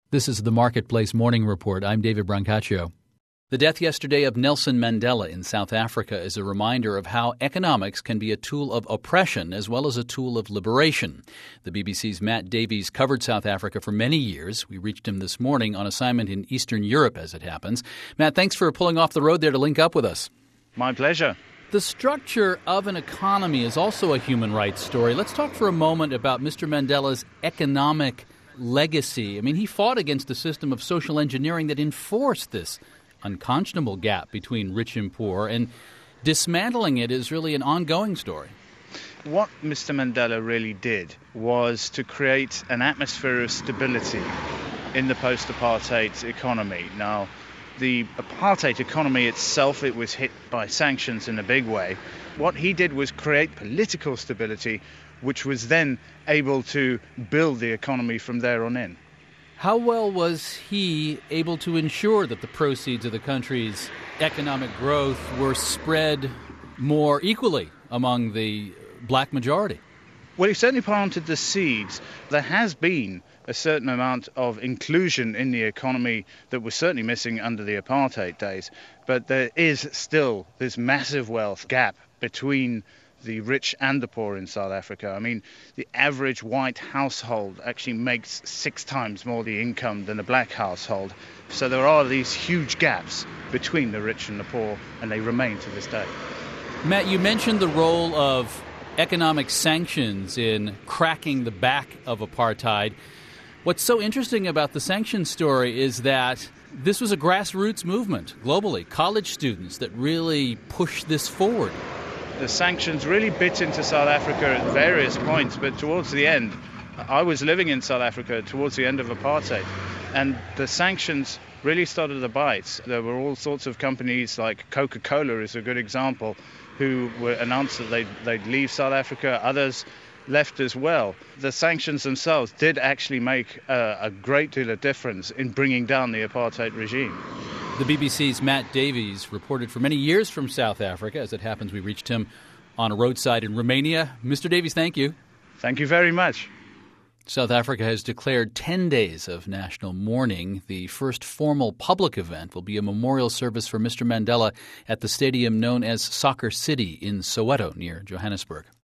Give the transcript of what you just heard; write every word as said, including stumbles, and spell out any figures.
This is the Marketplace Morning Report. I'm David Brancaccio. The death yesterday of Nelson Mandela in South Africa is a reminder of how economics can be a tool of oppression as well as a tool of liberation. The B B C's Matt Davies covered South Africa for many years. We reached him this morning on assignment in Eastern Europe, as it happens. Matt, thanks for pulling off the road there to link up with us. My pleasure. The structure of an economy is also a human rights story. Let's talk for a moment about Mister Mandela's economic legacy. I mean, he fought against a system of social engineering that enforced this unconscionable gap between rich and poor, and dismantling it is really an ongoing story. What Mister Mandela really did was to create an atmosphere of stability in the post-apartheid economy. Now, the apartheid economy itself, it was hit by sanctions in a big way. What he did was create political stability, which was then able to build the economy from there on in. How well was he able to ensure that the proceeds of the country's economic growth were spread more equally among the black majority? Well, he certainly planted the seeds. There has been a certain amount of inclusion in the economy that was certainly missing under the apartheid days, but there is still this massive wealth gap between the rich and the poor in South Africa. I mean, the average white household actually makes six times more the income than a black household. So there are these huge gaps between the rich and the poor, and they remain to this day. Matt, you mentioned the role of economic sanctions in cracking the back of apartheid. What's so interesting about the sanctions story is that this was a grassroots movement globally, college students that really pushed this forward. The sanctions really bit into South Africa at various points, but towards the end, I was living in South Africa towards the end of apartheid, and the sanctions really started to bite. There were all sorts of companies, like Coca-Cola is a good example, who were announced that they'd, they'd leave South Africa. Others left as well. The sanctions themselves did actually make a, a great deal of difference in bringing down the apartheid regime. The B B C's Matt Davies reported for many years from South Africa. As it happens, we reached him on a roadside in Romania. Mister Davies, thank you. Thank you very much. South Africa has declared ten days of national mourning. The first formal public event will be a memorial service for Mister Mandela at the stadium known as Soccer City in Soweto, near Johannesburg.